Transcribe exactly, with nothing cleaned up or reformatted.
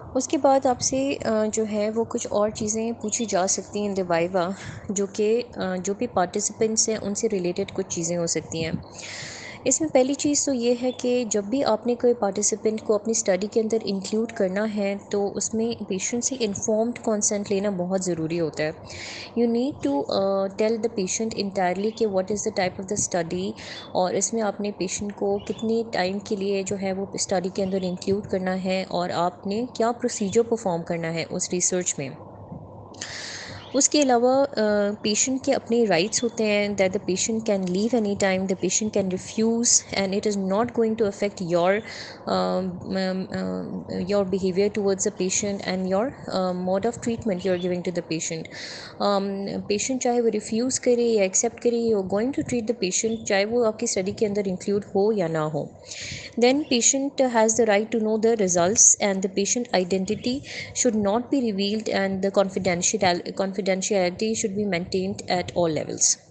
उसके बाद आपसे अ, जो है वो कुछ और चीज़ें पूछी जा सकती हैं इन द वाइवा, जो कि अ, जो भी पार्टिसिपेंट्स हैं उनसे रिलेटेड कुछ चीज़ें हो सकती हैं। इसमें पहली चीज़ तो ये है कि जब भी आपने कोई पार्टिसिपेंट को अपनी स्टडी के अंदर इंक्लूड करना है तो उसमें पेशेंट से इन्फॉर्म्ड कंसेंट लेना बहुत ज़रूरी होता है। You need to tell the patient entirely कि what is the type of the study, और इसमें आपने पेशेंट को कितने टाइम के लिए जो है वो स्टडी के अंदर इंक्लूड करना है और आपने क्या प्रोसीजर परफॉर्म करना है उस रिसर्च में। उसके अलावा पेशेंट के अपने राइट्स होते हैं, that the patient can leave any time, the patient can refuse and it is not going to affect your your behaviour towards the patient and your mode of treatment you are giving to the patient. Patient चाहे वो refuse करे या accept करे, you are going to treat the patient चाहे वो आपकी study के अंदर इंक्लूड हो या ना हो। Then patient has the right to know the results, and the patient identity should not be revealed, and the confidential confidentiality should be maintained at all levels.